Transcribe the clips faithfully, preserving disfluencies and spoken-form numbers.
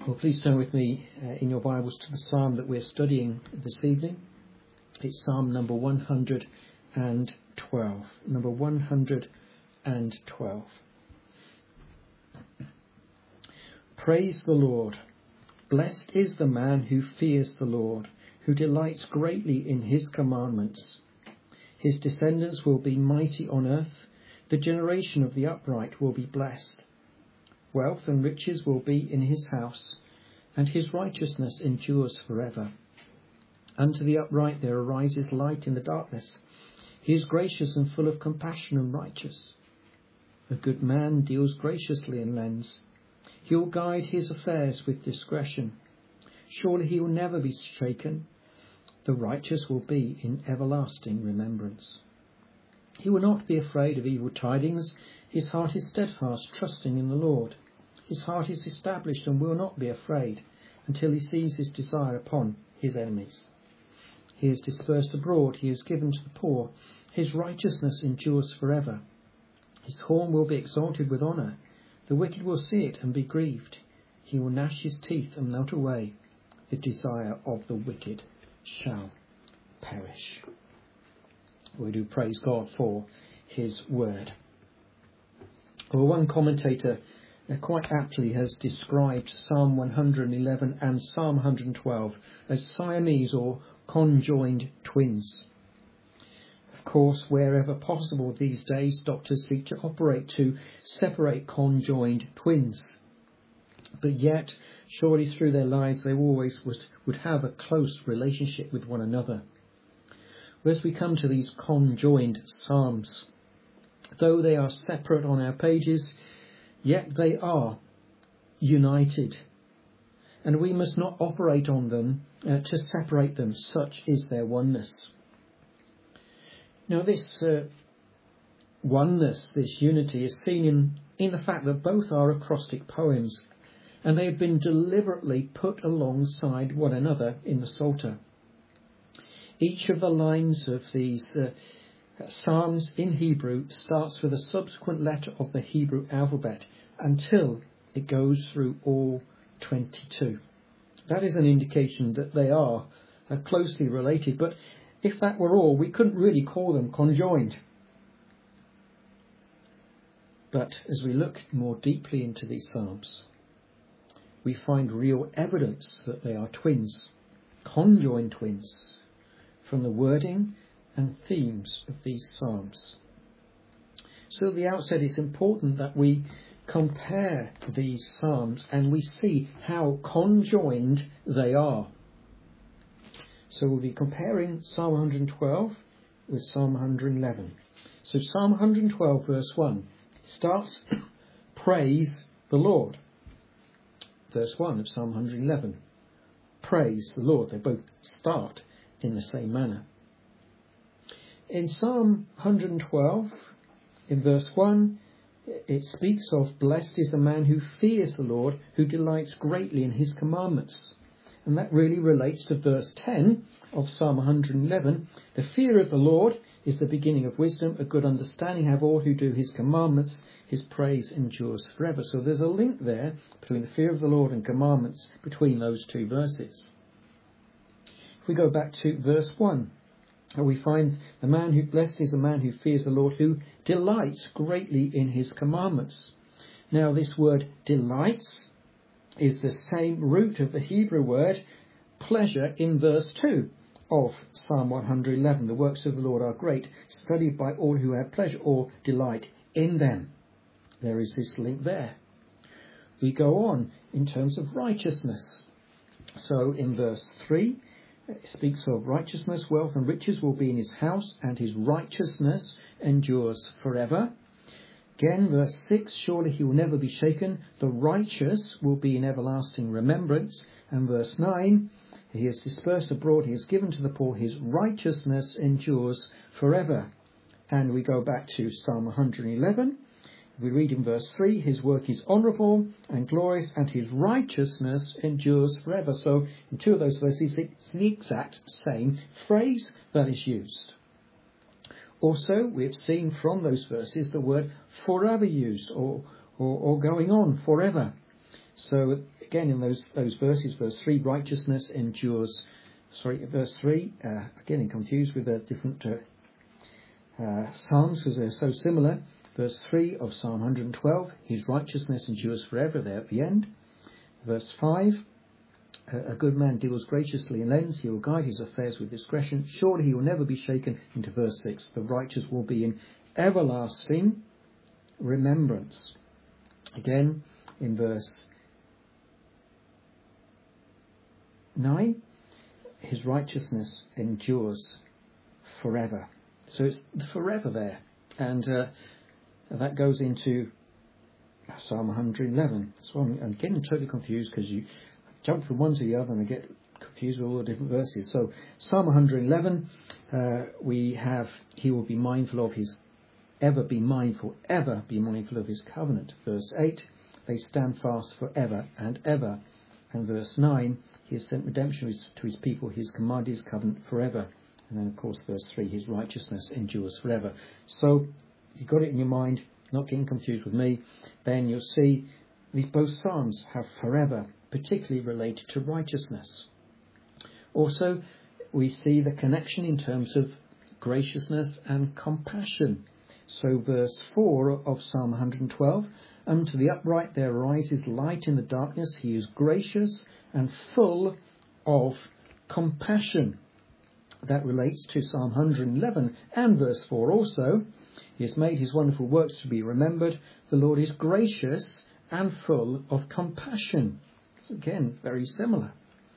Well, please turn with me uh, in your Bibles to the psalm that we're studying this evening. It's Psalm number one hundred twelve. Number one hundred twelve. Praise the Lord. Blessed is the man who fears the Lord, who delights greatly in his commandments. His descendants will be mighty on earth. The generation of the upright will be blessed. Wealth and riches will be in his house, and his righteousness endures forever. Unto the upright there arises light in the darkness. He is gracious and full of compassion and righteous. A good man deals graciously and lends. He will guide his affairs with discretion. Surely he will never be shaken. The righteous will be in everlasting remembrance. He will not be afraid of evil tidings. His heart is steadfast, trusting in the Lord. His heart is established and will not be afraid until he sees his desire upon his enemies. He is dispersed abroad. He is given to the poor. His righteousness endures forever. His horn will be exalted with honour. The wicked will see it and be grieved. He will gnash his teeth and melt away. The desire of the wicked shall perish. We do praise God for his word. Well, one commentator uh, quite aptly has described Psalm one hundred eleven and Psalm one hundred twelve as Siamese or conjoined twins. Of course, wherever possible these days, doctors seek to operate to separate conjoined twins. But yet, surely through their lives they always would, would have a close relationship with one another. As we come to these conjoined psalms, though they are separate on our pages, yet they are united. And we must not operate on them uh, to separate them. Such is their oneness. Now this uh, oneness, this unity, is seen in, in the fact that both are acrostic poems, and they have been deliberately put alongside one another in the Psalter. Each of the lines of these uh, psalms in Hebrew starts with a subsequent letter of the Hebrew alphabet until it goes through all twenty-two. That is an indication that they are uh, closely related, but if that were all, we couldn't really call them conjoined. But as we look more deeply into these psalms, we find real evidence that they are twins, conjoined twins, from the wording and themes of these psalms. So at the outset, it's important that we compare these psalms and we see how conjoined they are. So we'll be comparing Psalm one hundred twelve with Psalm one hundred eleven. So Psalm one hundred twelve verse one starts, praise the Lord. Verse one of Psalm one hundred eleven, praise the Lord. They both start in the same manner. In Psalm one hundred twelve, in verse one, it speaks of blessed is the man who fears the Lord, who delights greatly in his commandments. And that really relates to verse ten of Psalm one hundred eleven. The fear of the Lord is the beginning of wisdom. A good understanding have all who do his commandments. His praise endures forever. So there's a link there between the fear of the Lord and commandments between those two verses. If we go back to verse one, we find the man who blessed is the man who fears the Lord, who delights greatly in his commandments. Now this word delights is the same root of the Hebrew word pleasure in verse two of Psalm one hundred eleven. The works of the Lord are great, studied by all who have pleasure or delight in them. There is this link there. We go on in terms of righteousness. So in verse three, it speaks of righteousness, wealth and riches will be in his house, and his righteousness endures forever. Again, verse six, surely he will never be shaken. The righteous will be in everlasting remembrance. And verse nine, he is dispersed abroad, he is given to the poor, his righteousness endures forever. And we go back to Psalm one hundred eleven. We read in verse three, his work is honourable and glorious, and his righteousness endures forever. So in two of those verses, it's the exact same phrase that is used. Also, we have seen from those verses the word forever used, or, or, or going on forever. So again, in those those verses, verse three, righteousness endures. Sorry, verse three. Uh, getting confused with the different uh, uh, psalms because they're so similar. Verse three of Psalm one hundred twelve, his righteousness endures forever. There at the end. Verse five, a good man deals graciously and lends. He will guide his affairs with discretion. Surely he will never be shaken. Into verse six, the righteous will be in everlasting remembrance. Again, in verse nine, his righteousness endures forever. So it's forever there. And uh, that goes into Psalm one hundred eleven. So I'm, I'm getting totally confused because you jump from one to the other and I get confused with all the different verses. So Psalm one hundred eleven, uh, we have, he will be mindful of his, ever be mindful, ever be mindful of his covenant. Verse eight, they stand fast forever and ever. And verse nine, he has sent redemption to his people, he has commanded his covenant forever. And then of course verse three, his righteousness endures forever. So if you've got it in your mind, not getting confused with me, then you'll see these both psalms have forever, particularly related to righteousness. Also, we see the connection in terms of graciousness and compassion. So verse four of Psalm one hundred twelve, unto the upright there rises light in the darkness, he is gracious and full of compassion. That relates to Psalm one hundred eleven and verse four also. He has made his wonderful works to be remembered. The Lord is gracious and full of compassion. It's again very similar.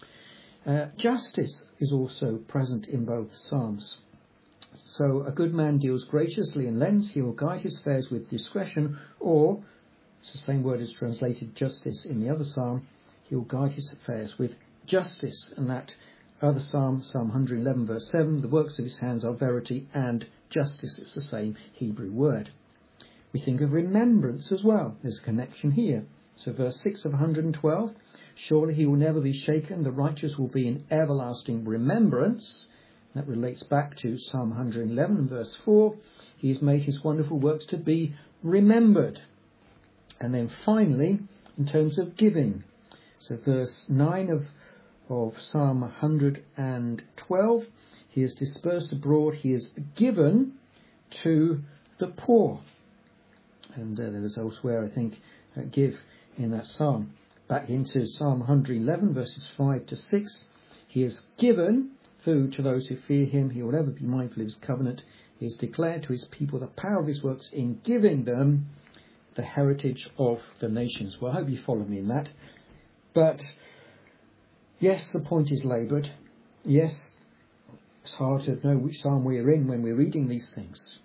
Uh, justice is also present in both psalms. So a good man deals graciously and lends. He will guide his affairs with discretion, or it's the same word as translated justice in the other psalm. He will guide his affairs with justice. And that other psalm, Psalm one hundred eleven verse seven, the works of his hands are verity and justice. It's the same Hebrew word. We think of remembrance as well. There's a connection here. So verse six of one hundred twelve, surely he will never be shaken. The righteous will be in everlasting remembrance. That relates back to Psalm one hundred eleven and verse four. He has made his wonderful works to be remembered. And then finally, in terms of giving. So verse nine of, of Psalm one hundred twelve, he is dispersed abroad, he is given to the poor. And uh, there was elsewhere, I think, uh, give in that psalm. Back into Psalm one hundred eleven, verses five to six. He has given food to those who fear him. He will ever be mindful of his covenant. He has declared to his people the power of his works in giving them the heritage of the nations. Well, I hope you follow me in that. But, yes, the point is laboured. Yes, it's hard to know which psalm we're in when we're reading these things.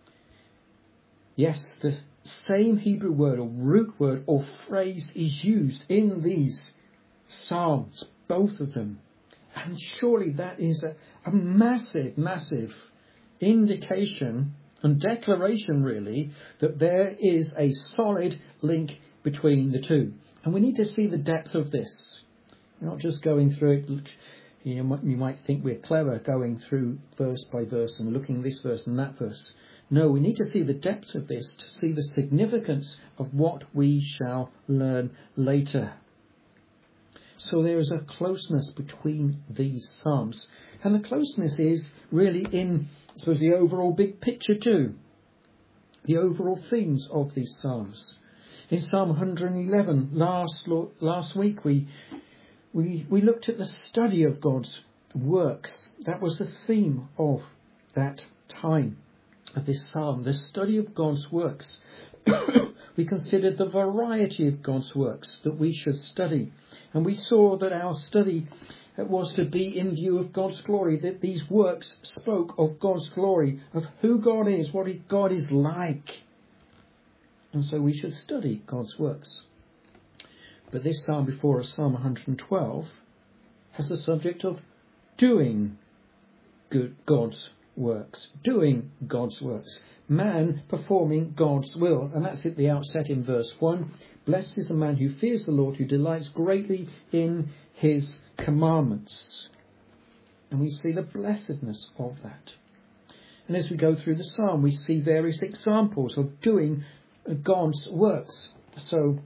Yes, the same Hebrew word or root word or phrase is used in these psalms, both of them. And surely that is a, a massive, massive indication and declaration, really, that there is a solid link between the two. And we need to see the depth of this. We're not just going through it. You know, you might think we're clever going through verse by verse and looking at this verse and that verse. No, we need to see the depth of this to see the significance of what we shall learn later. So there is a closeness between these psalms. And the closeness is really in, I suppose, the overall big picture too. The overall themes of these psalms. In Psalm one hundred eleven, last last week, we we we looked at the study of God's works. That was the theme of that time, of this psalm, the study of God's works. We considered the variety of God's works that we should study. And we saw that our study was to be in view of God's glory, that these works spoke of God's glory, of who God is, what God is like. And so we should study God's works. But this psalm before us, Psalm one hundred twelve, has the subject of doing good God's works. Doing God's works. Man performing God's will. And that's at the outset in verse one. Blessed is the man who fears the Lord, who delights greatly in his commandments. And we see the blessedness of that. And as we go through the psalm, we see various examples of doing God's works. So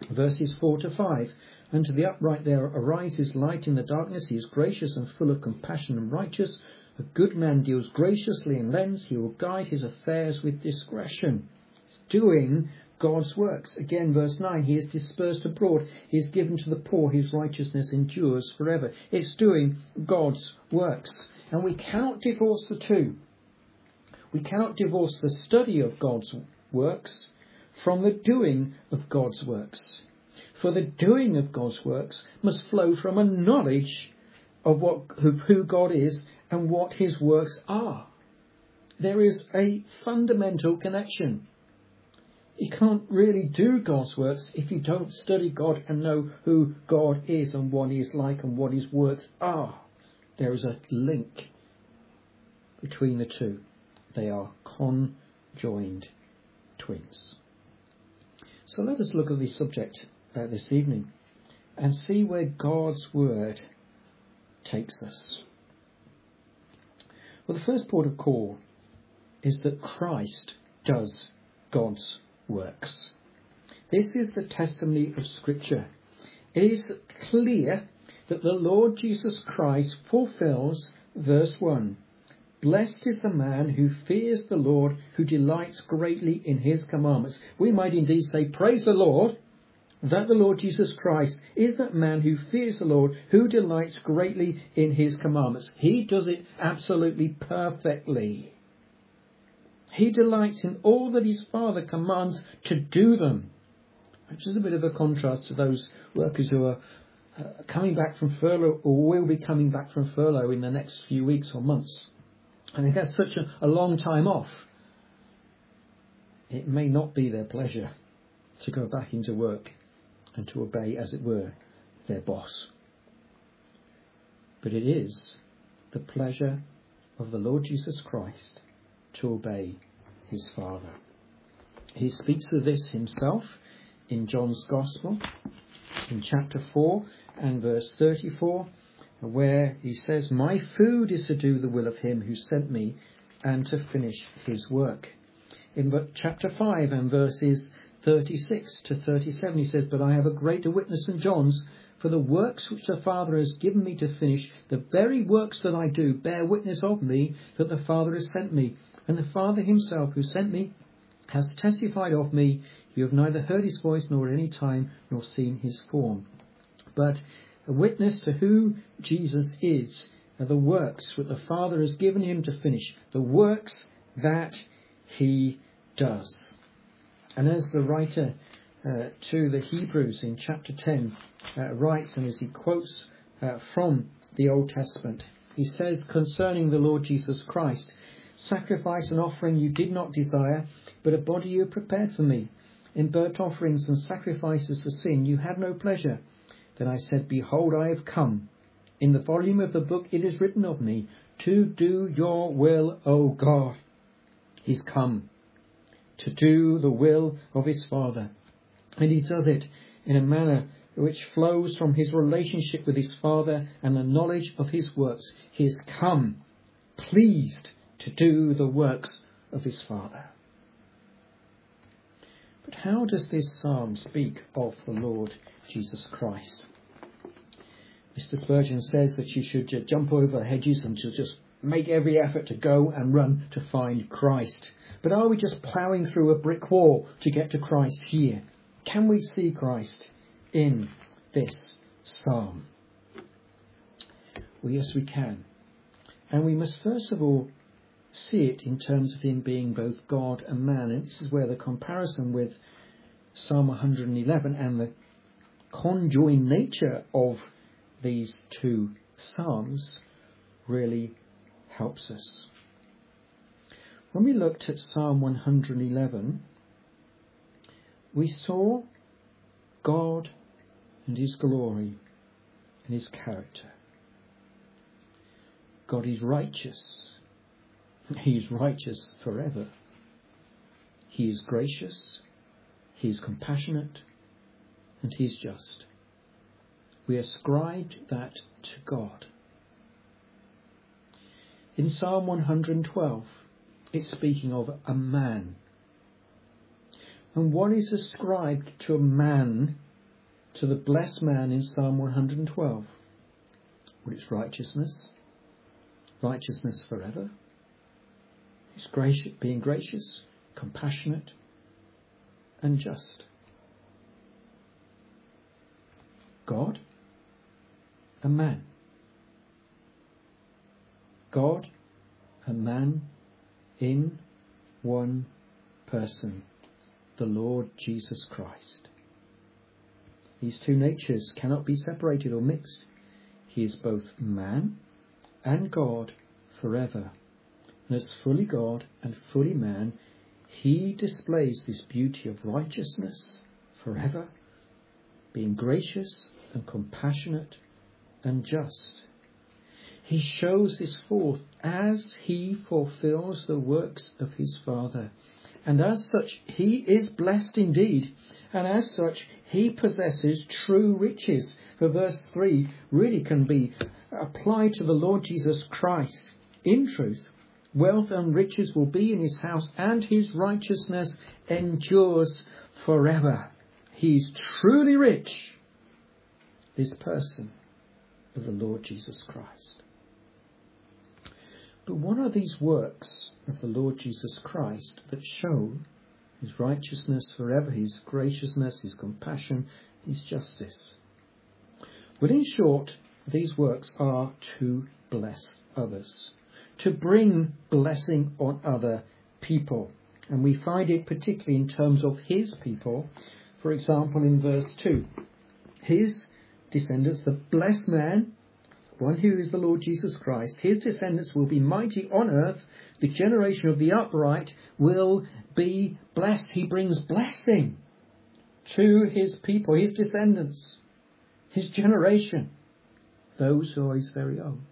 Verses four to five. Unto the upright there arises light in the darkness. He is gracious and full of compassion and righteous. A good man deals graciously and lends. He will guide his affairs with discretion. It's doing God's works. Again, verse nine. He is dispersed abroad. He is given to the poor. His righteousness endures forever. It's doing God's works. And we cannot divorce the two. We cannot divorce the study of God's works from the doing of God's works. For the doing of God's works must flow from a knowledge of what of who God is and what his works are. There is a fundamental connection. You can't really do God's works if you don't study God and know who God is and what he is like and what his works are. There is a link between the two. They are conjoined twins. So let us look at this subject uh, this evening and see where God's word takes us. Well, the first port of call is that Christ does God's works. This is the testimony of Scripture. It is clear that the Lord Jesus Christ fulfills verse one. Blessed is the man who fears the Lord, who delights greatly in his commandments. We might indeed say, praise the Lord, that the Lord Jesus Christ is that man who fears the Lord, who delights greatly in his commandments. He does it absolutely perfectly. He delights in all that his Father commands to do them. Which is a bit of a contrast to those workers who are uh, coming back from furlough or will be coming back from furlough in the next few weeks or months. And they get such a, a long time off. It may not be their pleasure to go back into work and to obey, as it were, their boss. But it is the pleasure of the Lord Jesus Christ to obey his Father. He speaks of this himself in John's Gospel, in chapter four and verse thirty-four, where he says, my food is to do the will of him who sent me and to finish his work. In chapter five and verses thirty-six to thirty-seven, he says, but I have a greater witness than John's, for the works which the Father has given me to finish, the very works that I do, bear witness of me that the Father has sent me. And the Father himself who sent me has testified of me. You have neither heard his voice nor at any time nor seen his form. But a witness to who Jesus is are the works that the Father has given him to finish, the works that he does. And as the writer uh, to the Hebrews in chapter ten uh, writes, and as he quotes uh, from the Old Testament, he says concerning the Lord Jesus Christ, sacrifice and offering you did not desire, but a body you prepared for me. In burnt offerings and sacrifices for sin you had no pleasure. Then I said, behold, I have come. In the volume of the book it is written of me, to do your will, O God. He's come to do the will of his Father. And he does it in a manner which flows from his relationship with his Father and the knowledge of his works. He has come pleased to do the works of his Father. But how does this psalm speak of the Lord Jesus Christ? Mister Spurgeon says that you should jump over hedges and to just make every effort to go and run to find Christ. But are we just ploughing through a brick wall to get to Christ here? Can we see Christ in this psalm? Well, yes, we can. And we must first of all see it in terms of him being both God and man. And this is where the comparison with Psalm one hundred eleven and the conjoined nature of these two psalms really helps us. When we looked at Psalm one hundred eleven, we saw God and his glory and his character. God is righteous. He is righteous forever. He is gracious. He is compassionate. And he is just. We ascribed that to God. In Psalm one hundred twelve, it's speaking of a man. And what is ascribed to a man to the blessed man in Psalm one hundred twelve? Well, it's righteousness. Righteousness forever. It's gracious, being gracious, compassionate, and just. God and man. God and man in one person, the Lord Jesus Christ. These two natures cannot be separated or mixed. He is both man and God forever. And as fully God and fully man, he displays this beauty of righteousness forever, being gracious and compassionate and just. He shows this forth as he fulfills the works of his Father. And as such, he is blessed indeed. And as such, he possesses true riches. For verse three really can be applied to the Lord Jesus Christ. In truth, wealth and riches will be in his house, and his righteousness endures forever. He is truly rich, this person of the Lord Jesus Christ. But what are these works of the Lord Jesus Christ that show his righteousness forever, his graciousness, his compassion, his justice? Well, in short, these works are to bless others, to bring blessing on other people. And we find it particularly in terms of his people. For example, in verse two, his descendants, the blessed man, one who is the Lord Jesus Christ, his descendants will be mighty on earth. The generation of the upright will be blessed. He brings blessing to his people, his descendants, his generation, those who are his very own.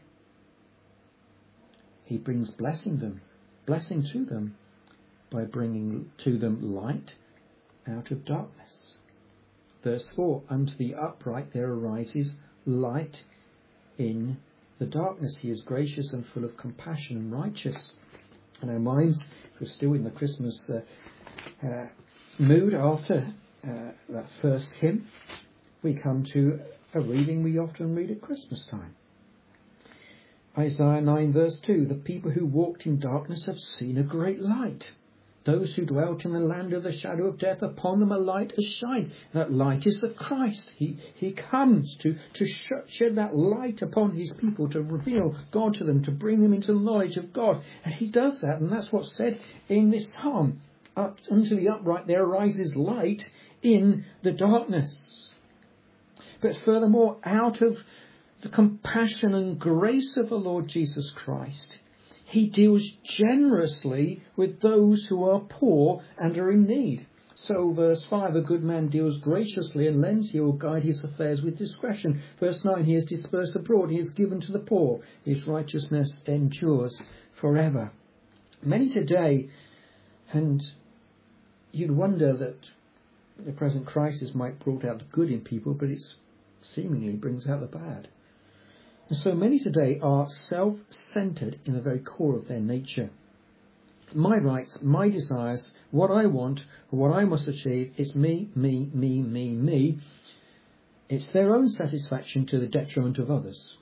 He brings blessing them, blessing to them by bringing to them light out of darkness. Verse four, unto the upright there arises light in the darkness. He is gracious and full of compassion and righteous. And our minds, if we're still in the Christmas uh, uh, mood after uh, that first hymn, we come to a reading we often read at Christmas time. Isaiah nine verse two, the people who walked in darkness have seen a great light. Those who dwelt in the land of the shadow of death, upon them a light has shined. That light is the Christ. He, he comes to, to sh- shed that light upon his people, to reveal God to them, to bring them into the knowledge of God. And he does that, and that's what's said in this psalm. Up unto the upright there arises light in the darkness. But furthermore, out of the compassion and grace of the Lord Jesus Christ, he deals generously with those who are poor and are in need. So verse five, a good man deals graciously and lends, he will guide his affairs with discretion. Verse nine, he is dispersed abroad, he is given to the poor, his righteousness endures forever. Many today, and you'd wonder that the present crisis might bring out the good in people, but it seemingly brings out the bad. And so many today are self-centred in the very core of their nature. My rights, my desires, what I want, what I must achieve, it's me, me, me, me, me. It's their own satisfaction to the detriment of others.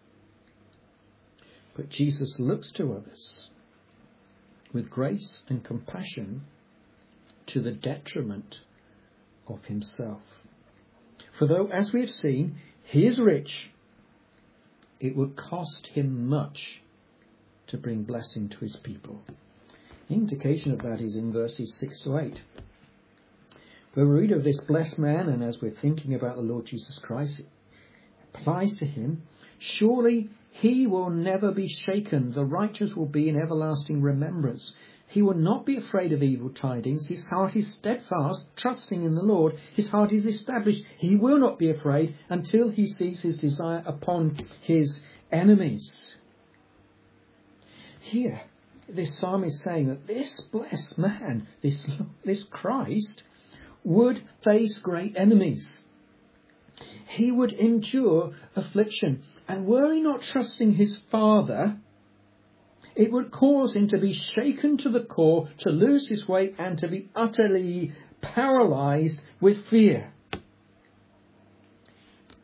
But Jesus looks to others with grace and compassion to the detriment of himself. For though, as we have seen, he is rich, it would cost him much to bring blessing to his people. The indication of that is in verses six to eight, where we read of this blessed man, and as we're thinking about the Lord Jesus Christ, it applies to him. Surely he will never be shaken. The righteous will be in everlasting remembrance. He will not be afraid of evil tidings. His heart is steadfast, trusting in the Lord. His heart is established. He will not be afraid until he sees his desire upon his enemies. Here, this psalm is saying that this blessed man, this, this Christ, would face great enemies. He would endure affliction. And were he not trusting his Father, it would cause him to be shaken to the core, to lose his way, and to be utterly paralysed with fear.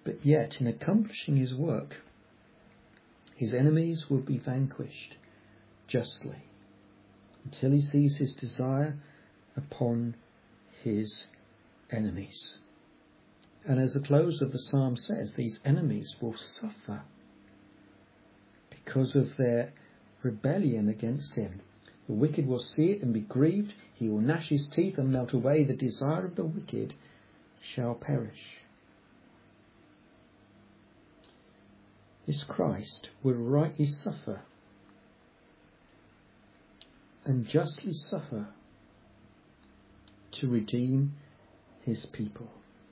But yet, in accomplishing his work, his enemies will be vanquished justly until he sees his desire upon his enemies. And as the close of the psalm says, these enemies will suffer because of their rebellion against him. The wicked will see it and be grieved. He will gnash his teeth and melt away. The desire of the wicked shall perish. This Christ will rightly suffer and justly suffer to redeem his people.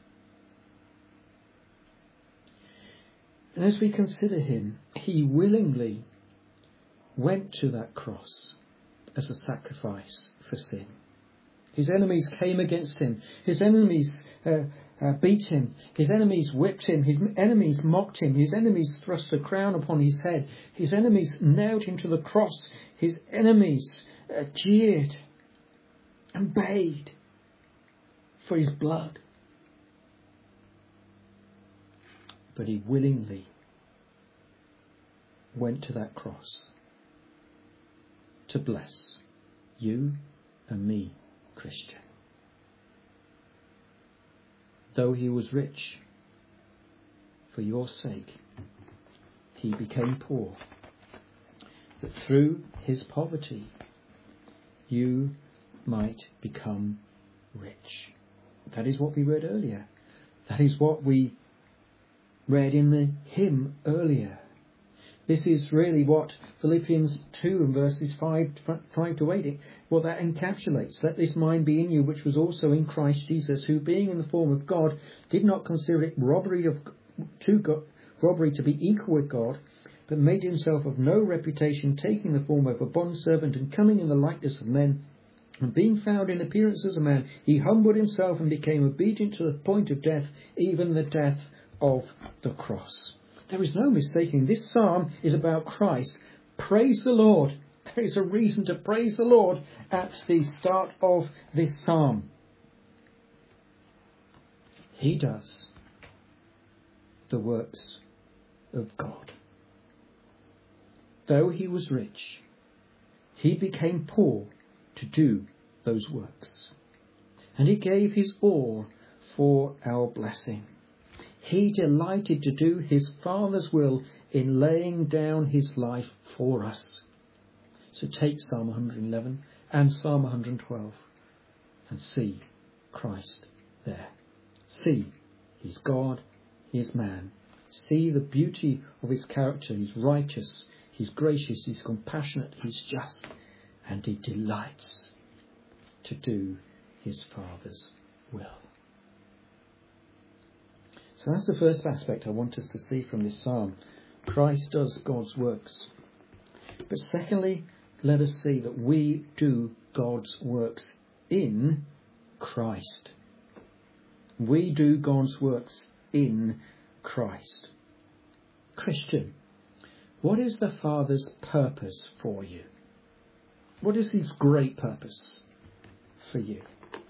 And as we consider him, he willingly went to that cross as a sacrifice for sin. His enemies came against him. His enemies uh, uh, beat him. His enemies whipped him. His enemies mocked him. His enemies thrust a crown upon his head. His enemies nailed him to the cross. His enemies uh, jeered and bayed for his blood. But he willingly went to that cross to bless you and me, Christian. Though he was rich, for your sake, he became poor, that through his poverty you might become rich. That is what we read earlier. That is what we read in the hymn earlier. This is really what Philippians two and verses five, five to eight, what that encapsulates. Let this mind be in you, which was also in Christ Jesus, who being in the form of God, did not consider it robbery of to God, robbery to be equal with God, but made himself of no reputation, taking the form of a bondservant and coming in the likeness of men. And being found in appearance as a man, he humbled himself and became obedient to the point of death, even the death of the cross. There is no mistaking. This psalm is about Christ. Praise the Lord. There is a reason to praise the Lord at the start of this psalm. He does the works of God. Though he was rich, he became poor to do those works. And he gave his all for our blessing. He delighted to do his Father's will in laying down his life for us. So take Psalm one hundred eleven and Psalm one hundred twelve and see Christ there. See, he's God, he is man. See the beauty of his character. He's righteous, he's gracious, he's compassionate, he's just, and he delights to do his Father's will. So that's the first aspect I want us to see from this psalm. Christ does God's works. But secondly, let us see that we do God's works in Christ. We do God's works in Christ. Christian, what is the Father's purpose for you? What is his great purpose for you?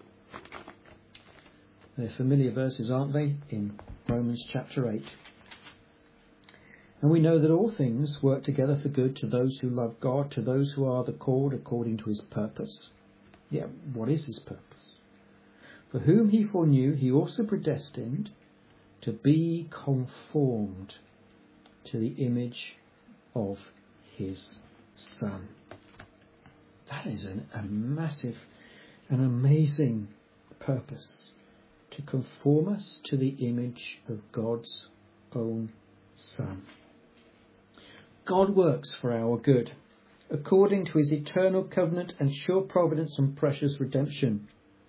They're familiar verses, aren't they, in Romans chapter eight. And we know that all things work together for good to those who love God, to those who are the called according to his purpose. Yeah, what is his purpose? For whom he foreknew, he also predestined to be conformed to the image of his Son. That is an, a massive and amazing purpose. To conform us to the image of God's own Son. God works for our good, according to his eternal covenant and sure providence and precious redemption.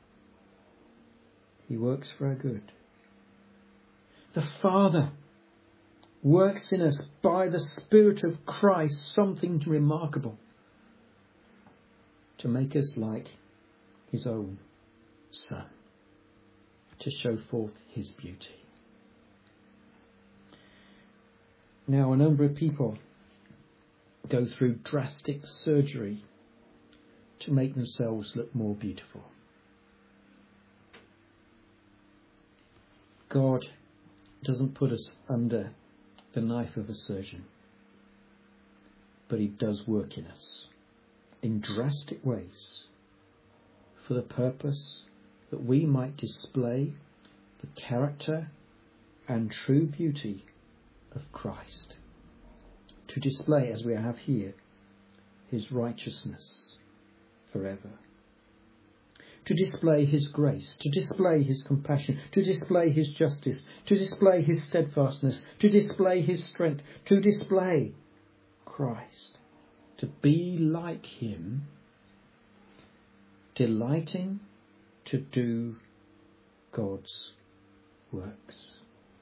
He works for our good. The Father works in us by the Spirit of Christ something remarkable to make us like his own Son, to show forth his beauty. Now, a number of people go through drastic surgery to make themselves look more beautiful. God doesn't put us under the knife of a surgeon, but he does work in us in drastic ways for the purpose that we might display the character and true beauty of Christ, to display, as we have here, his righteousness forever, to display his grace, to display his compassion, to display his justice, to display his steadfastness, to display his strength, to display Christ, to be like him, delighting to do God's works.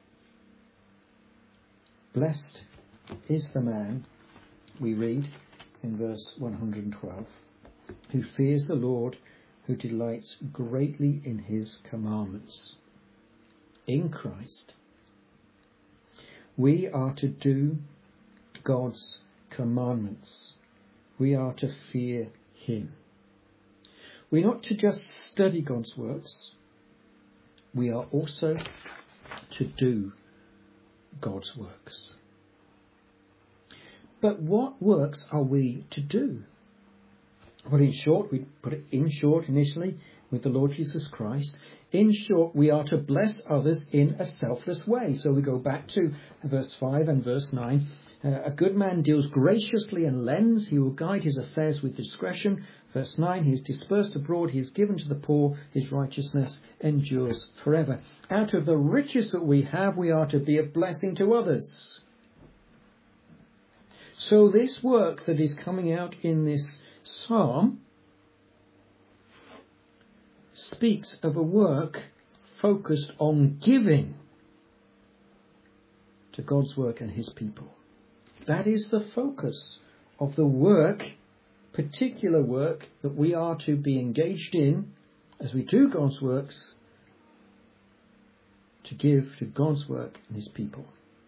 Blessed is the man, we read in verse one hundred twelve, who fears the Lord, who delights greatly in his commandments. In Christ, we are to do God's commandments. We are to fear him. We're not to just study God's works. We are also to do God's works. But what works are we to do? Well, in short, we put it in short initially with the Lord Jesus Christ. In short, we are to bless others in a selfless way. So we go back to verse five and verse nine. Uh, a good man deals graciously and lends. He will guide his affairs with discretion. Verse nine, he is dispersed abroad. He is given to the poor. His righteousness endures forever. Out of the riches that we have, we are to be a blessing to others. So this work that is coming out in this psalm speaks of a work focused on giving to God's work and his people. That is the focus of the work, particular work, that we are to be engaged in as we do God's works, to give to God's work and his people.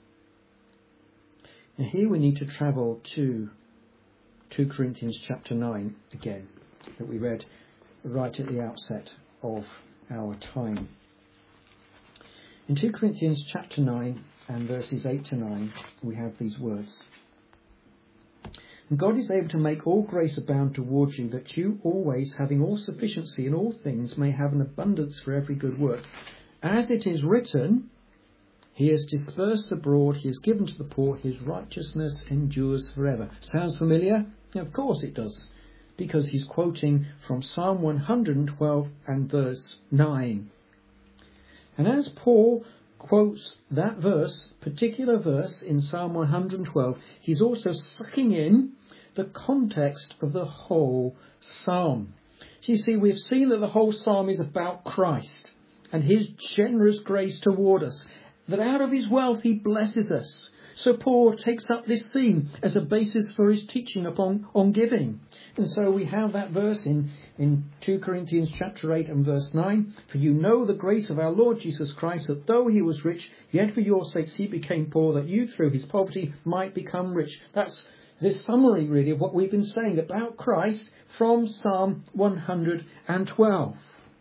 Now here we need to travel to two Corinthians chapter nine again, that we read right at the outset of our time. In two Corinthians chapter nine and verses eight to nine, we have these words. And God is able to make all grace abound towards you, that you always, having all sufficiency in all things, may have an abundance for every good work. As it is written, he has dispersed abroad, he has given to the poor, his righteousness endures forever. Sounds familiar? Of course it does, because he's quoting from Psalm one hundred twelve and verse nine. And as Paul quotes that verse, particular verse in Psalm one hundred twelve, he's also sucking in the context of the whole psalm. You see, we've seen that the whole psalm is about Christ and his generous grace toward us, that out of his wealth he blesses us. So Paul takes up this theme as a basis for his teaching upon on giving. And so we have that verse in, in two Corinthians chapter eight and verse nine. For you know the grace of our Lord Jesus Christ, that though he was rich, yet for your sakes he became poor, that you through his poverty might become rich. That's this summary really of what we've been saying about Christ from Psalm one hundred twelve.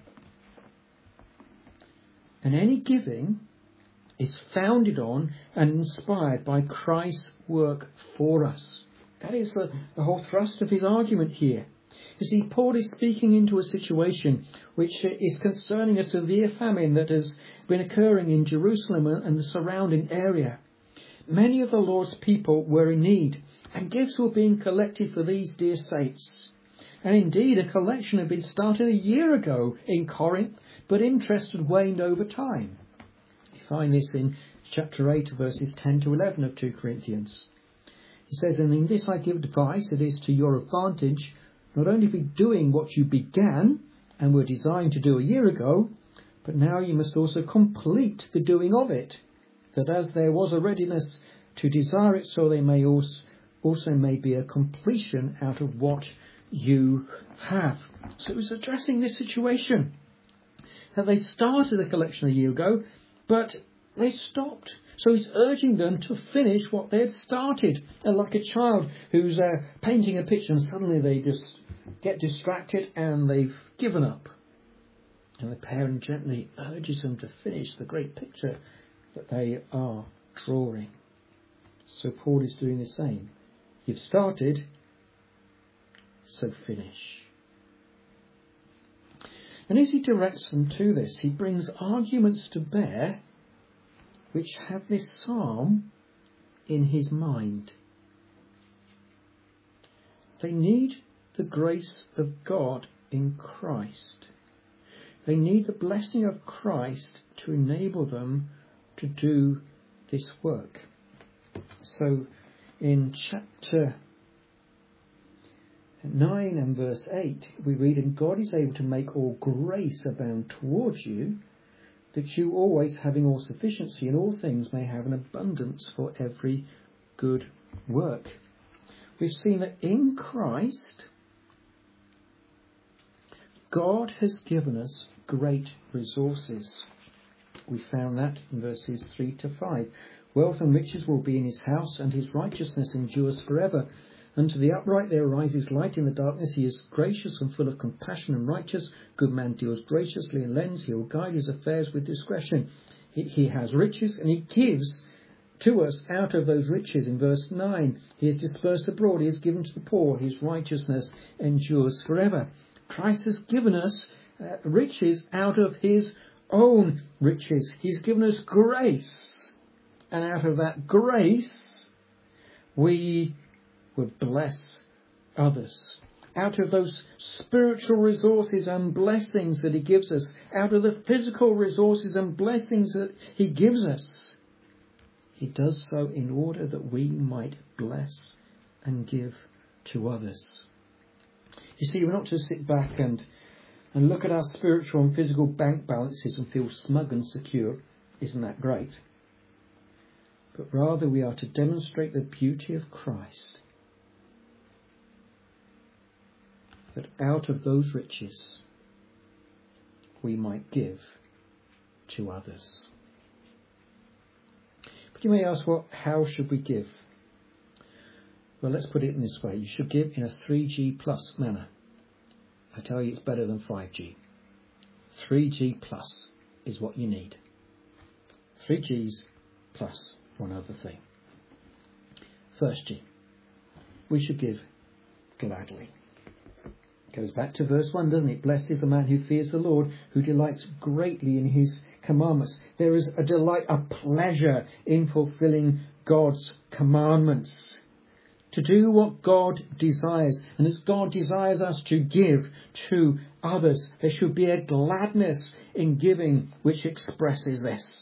And any giving is founded on and inspired by Christ's work for us. That is the, the whole thrust of his argument here. You see, Paul is speaking into a situation which is concerning a severe famine that has been occurring in Jerusalem and the surrounding area. Many of the Lord's people were in need, and gifts were being collected for these dear saints. And indeed, a collection had been started a year ago in Corinth, but interest had waned over time. You find this in chapter eight, verses ten to eleven of two Corinthians. He says, and in this I give advice, it is to your advantage, not only be doing what you began and were designed to do a year ago, but now you must also complete the doing of it, that as there was a readiness to desire it, so there may also, also may be a completion out of what you have. So it was addressing this situation, that they started a collection a year ago, but they stopped. So he's urging them to finish what they had started. And like a child who's uh, painting a picture and suddenly they just get distracted and they've given up. And the parent gently urges them to finish the great picture that they are drawing. So Paul is doing the same. You've started, so finish. And as he directs them to this, he brings arguments to bear which have this psalm in his mind. They need the grace of God in Christ. They need the blessing of Christ to enable them to do this work. So in chapter nine and verse eight, we read, "And God is able to make all grace abound towards you, that you always, having all sufficiency in all things, may have an abundance for every good work." We've seen that in Christ, God has given us great resources. We found that in verses three to five. "Wealth and riches will be in his house, and his righteousness endures forever. Unto the upright there arises light in the darkness. He is gracious and full of compassion and righteous. Good man deals graciously and lends. He will guide his affairs with discretion. He, he has riches, and he gives to us out of those riches." In verse nine, "He is dispersed abroad. He is given to the poor. His righteousness endures forever." Christ has given us uh, riches out of his own riches. He's given us grace. And out of that grace, we would bless others. Out of those spiritual resources and blessings that he gives us, out of the physical resources and blessings that he gives us, he does so in order that we might bless and give to others. You see, we're not to sit back and, and look at our spiritual and physical bank balances and feel smug and secure. Isn't that great? But rather we are to demonstrate the beauty of Christ, that out of those riches we might give to others. But you may ask, well, how should we give? Well, let's put it in this way. You should give in a three G plus manner. I tell you, it's better than five G. three G plus is what you need. three Gs plus one other thing. First G, we should give gladly. Goes back to verse one, doesn't it? "Blessed is the man who fears the Lord, who delights greatly in his commandments." There is a delight, a pleasure in fulfilling God's commandments. To do what God desires. And as God desires us to give to others, there should be a gladness in giving which expresses this.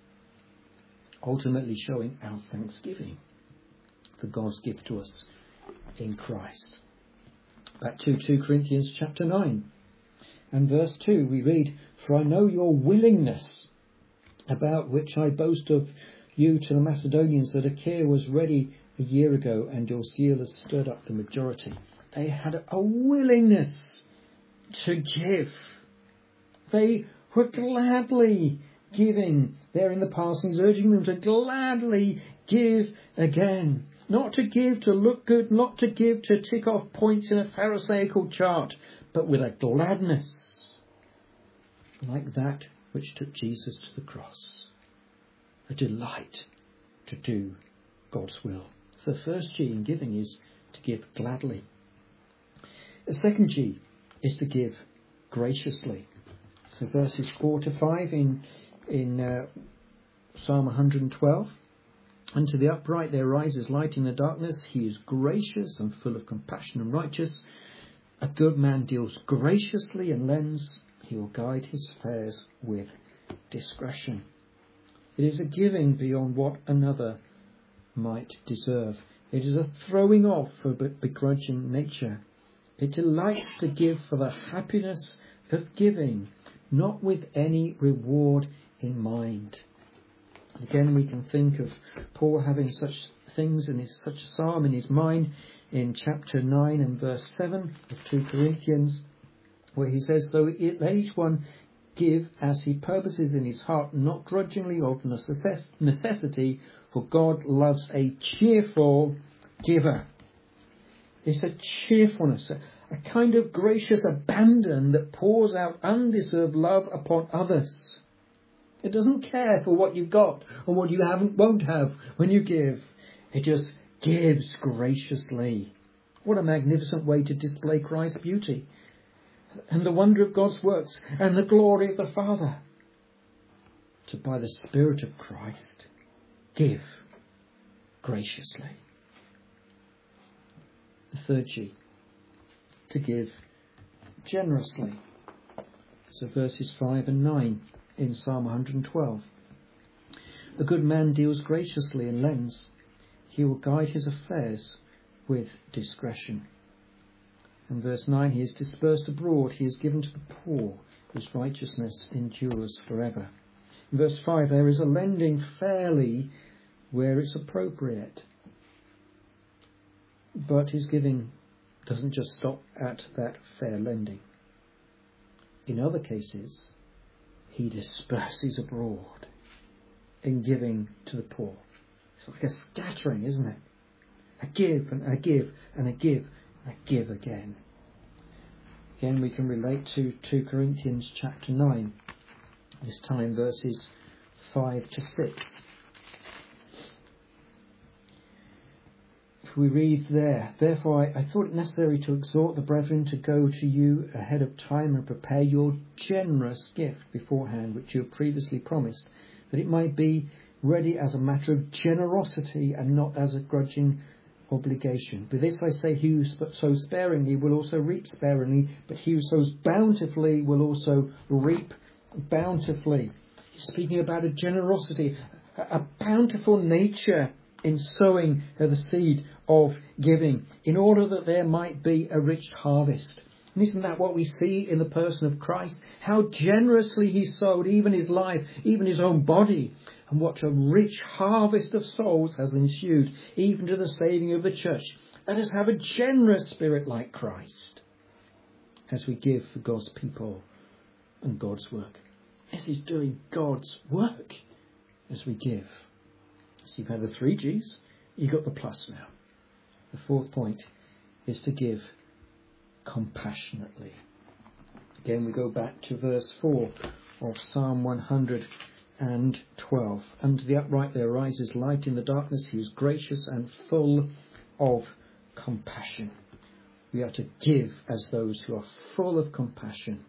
Ultimately showing our thanksgiving for God's gift to us in Christ. Back to two Corinthians chapter nine and verse two, we read, "For I know your willingness, about which I boast of you to the Macedonians, that Achaia was ready a year ago, and your zeal has stirred up the majority." They had a willingness to give. They were gladly giving there in the past. He's urging them to gladly give again. Not to give to look good, not to give to tick off points in a Pharisaical chart, but with a gladness like that which took Jesus to the cross. A delight to do God's will. So the first G in giving is to give gladly. The second G is to give graciously. So verses four to five in, in uh, Psalm one hundred twelve. "Unto the upright there rises light in the darkness. He is gracious and full of compassion and righteous. A good man deals graciously and lends. He will guide his affairs with discretion." It is a giving beyond what another might deserve. It is a throwing off of a begrudging nature. It delights to give for the happiness of giving, not with any reward in mind. Again, we can think of Paul having such things in his, such a psalm in his mind in chapter nine and verse seven of two Corinthians, where he says, "Though it, let each one give as he purposes in his heart, not grudgingly or of necessity, for God loves a cheerful giver." It's a cheerfulness, a, a kind of gracious abandon that pours out undeserved love upon others. It doesn't care for what you've got or what you haven't, won't have when you give. It just gives graciously. What a magnificent way to display Christ's beauty and the wonder of God's works and the glory of the Father. To, by the Spirit of Christ, give graciously. The third G, to give generously. So verses five and nine in Psalm one hundred twelve. The good man deals graciously and lends. He will guide his affairs with discretion. And verse nine, he is dispersed abroad, he is given to the poor, his righteousness endures forever. In verse five, there is a lending fairly where it's appropriate. But his giving doesn't just stop at that fair lending. In other cases, he disperses abroad in giving to the poor. It's like a scattering, isn't it? I give and I give and I give and I give again. Again, we can relate to two Corinthians chapter nine, this time verses five to six. We read there, therefore I, I thought it necessary to exhort the brethren to go to you ahead of time and prepare your generous gift beforehand, which you have previously promised, that it might be ready as a matter of generosity and not as a grudging obligation. But this I say, he who sows sparingly will also reap sparingly, but he who sows bountifully will also reap bountifully. He's speaking about a generosity, a, a bountiful nature in sowing the seed of giving, in order that there might be a rich harvest. And isn't that what we see in the person of Christ? How generously he sowed even his life, even his own body, and what a rich harvest of souls has ensued, even to the saving of the church. Let us have a generous spirit like Christ as we give for God's people and God's work. As he's doing God's work as we give. So you've had the three G's, you've got the plus now. The fourth point is to give compassionately. Again, we go back to verse four of Psalm one hundred twelve. Unto the upright there rises light in the darkness. He is gracious and full of compassion. We are to give as those who are full of compassion,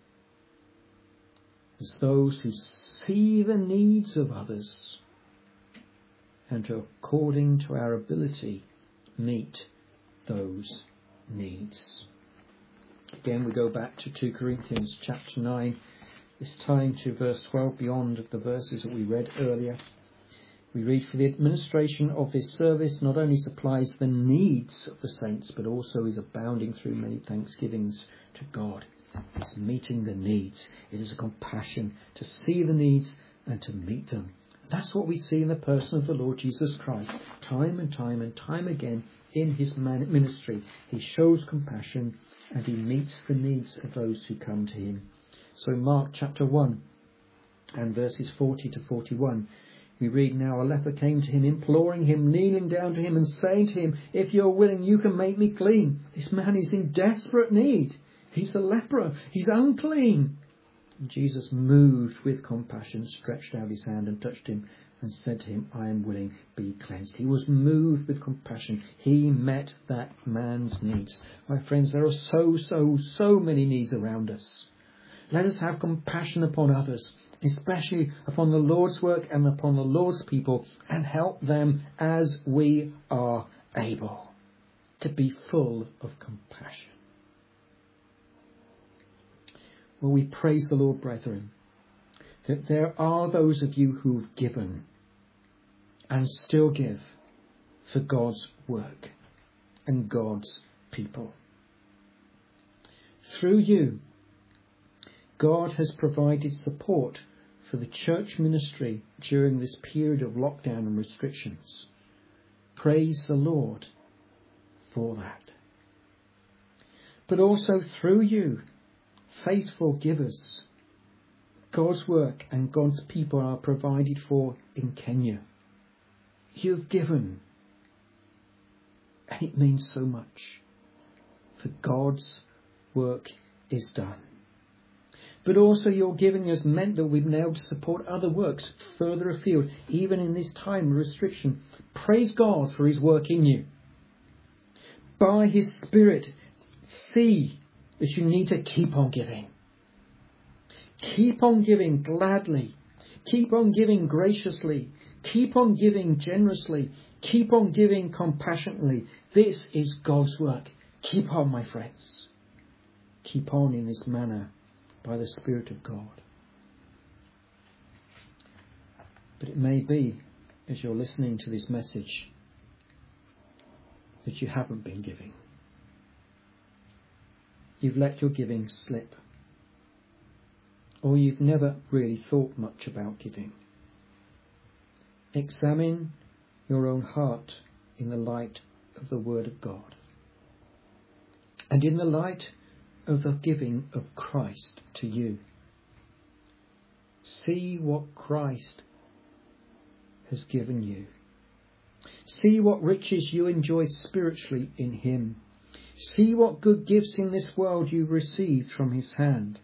as those who see the needs of others, and to, according to our ability, meet those needs. Again, we go back to two Corinthians chapter nine, this time to verse twelve, beyond the verses that we read earlier. We read, for the administration of this service not only supplies the needs of the saints, but also is abounding through many thanksgivings to God. It's meeting the needs. It is a compassion to see the needs and to meet them. That's what we see in the person of the Lord Jesus Christ. Time and time and time again in his ministry, he shows compassion and he meets the needs of those who come to him. So Mark chapter one and verses forty to forty-one, we read, now a leper came to him, imploring him, kneeling down to him and saying to him, if you're willing, you can make me clean. This man is in desperate need. He's a leper. He's unclean. Jesus, moved with compassion, stretched out his hand and touched him and said to him, I am willing, be cleansed. He was moved with compassion. He met that man's needs. My friends, there are so, so, so many needs around us. Let us have compassion upon others, especially upon the Lord's work and upon the Lord's people, and help them as we are able to be full of compassion. Well, we praise the Lord, brethren, that there are those of you who've given and still give for God's work and God's people. Through you, God has provided support for the church ministry during this period of lockdown and restrictions. Praise the Lord for that. But also through you, faithful givers, God's work and God's people are provided for in Kenya. You've given, and it means so much, for God's work is done. But also your giving has meant that we've been able to support other works further afield, even in this time of restriction. Praise God for his work in you. By his Spirit, see that you need to keep on giving. Keep on giving gladly. Keep on giving graciously. Keep on giving generously. Keep on giving compassionately. This is God's work. Keep on, my friends. Keep on in this manner by the Spirit of God. But it may be, as you're listening to this message, that you haven't been giving. You've let your giving slip. Or you've never really thought much about giving. Examine your own heart in the light of the Word of God. And in the light of the giving of Christ to you. See what Christ has given you. See what riches you enjoy spiritually in him. See what good gifts in this world you've received from his hand.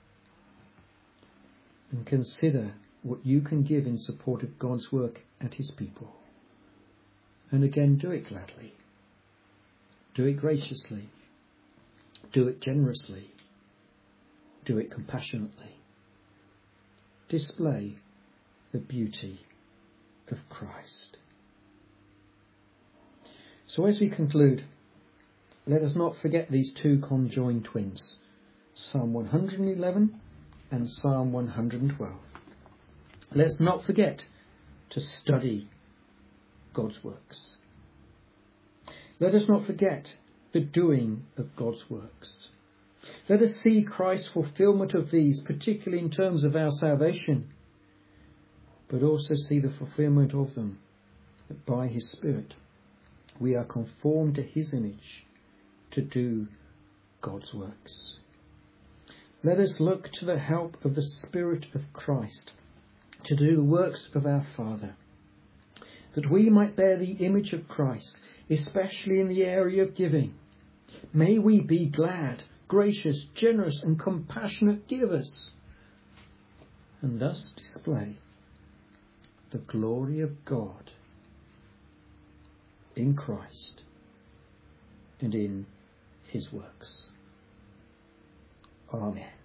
And consider what you can give in support of God's work and his people. And again, do it gladly. Do it graciously. Do it generously. Do it compassionately. Display the beauty of Christ. So as we conclude, let us not forget these two conjoined twins, Psalm one hundred eleven and Psalm one hundred twelve. Let's not forget to study God's works. Let us not forget the doing of God's works. Let us see Christ's fulfillment of these, particularly in terms of our salvation, but also see the fulfillment of them, that by his Spirit we are conformed to his image to do God's works. Let us look to the help of the Spirit of Christ to do the works of our Father, that we might bear the image of Christ, especially in the area of giving. May we be glad, gracious, generous and compassionate givers, and thus display the glory of God in Christ and in his works. Amen.